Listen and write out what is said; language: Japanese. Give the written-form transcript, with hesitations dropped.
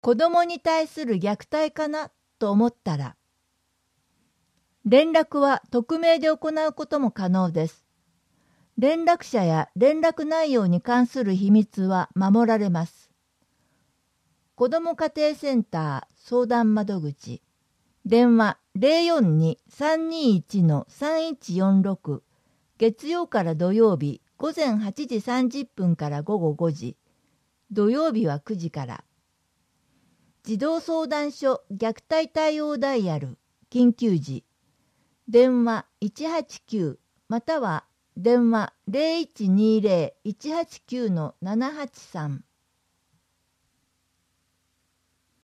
子供に対する虐待かなと思ったら、連絡は匿名で行うことも可能です。連絡者や連絡内容に関する秘密は守られます。子ども家庭センター相談窓口、電話 042-321-3146、月曜から土曜日午前8時30分から午後5時、土曜日は9時から。児童相談所虐待対応ダイヤル、緊急時、電話189または電話0120-189-783